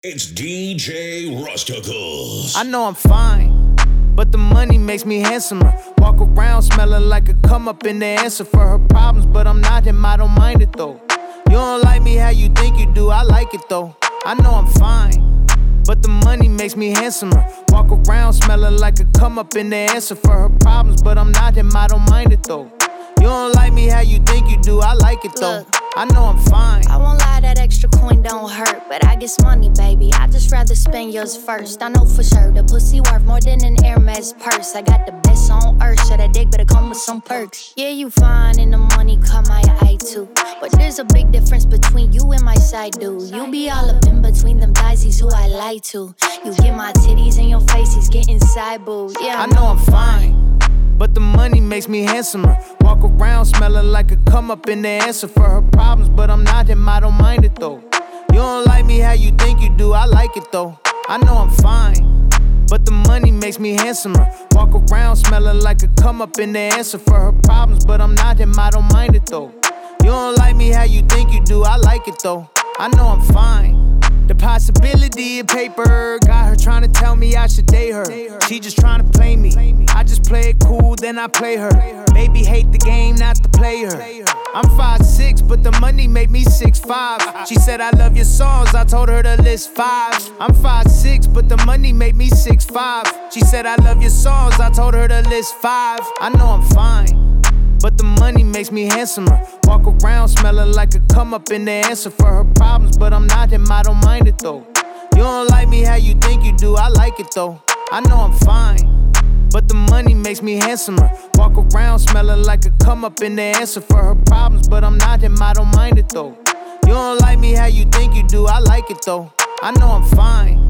It's DJ Rustical. I know I'm fine, but the money makes me handsomer. Walk around smelling like a come up in the answer for her problems, but I'm not him, I don't mind it though. You don't like me how you think you do, I like it though. I know I'm fine, but the money makes me handsomer. Walk around smelling like a come up in the answer for her problems, but I'm not him, I don't mind it though. You don't like me how you think you do, I like it though. Look, I know I'm fine. I won't lie, that extra coin don't hurt, but I guess money, baby. I just rather spend yours first. I know for sure the pussy worth more than an Hermes purse. I got the best on earth, so that dick better come with some perks. Yeah, you fine and the money caught my eye too, but there's a big difference between you and my side dude. You be all up in between them thighs, he's who I lie to. You get my titties in your face, he's getting side booed. Yeah, I know I'm fine, but the money makes me handsomer. Walk around smelling like a come up in the answer for her problems, but I'm not him, I don't mind it though. You don't like me how you think you do, I like it though. I know I'm fine, but the money makes me handsomer. Walk around smelling like a come up in the answer for her problems, but I'm not him, I don't mind it though. You don't like me how you think you do, I like it though. I know I'm fine. The possibility of paper got her trying to tell me I should date her. She just trying to play me. I just play it cool, then I play her. Baby hate the game, not the player. I'm 5'6", but the money made me 6'5". She said I love your songs, I told her to list 5. I'm 5'6", but the money made me 6'5". She said I love your songs, I told her to list 5. I know I'm fine, but the money makes me handsomer. Walk around smelling like a come up in the answer for her problems, but I'm not him, I don't mind it though. You don't like me how you think you do, I like it though. I know I'm fine, but the money makes me handsomer. Walk around smelling like a come up in the answer for her problems, but I'm not him, I don't mind it though. You don't like me how you think you do, I like it though. I know I'm fine.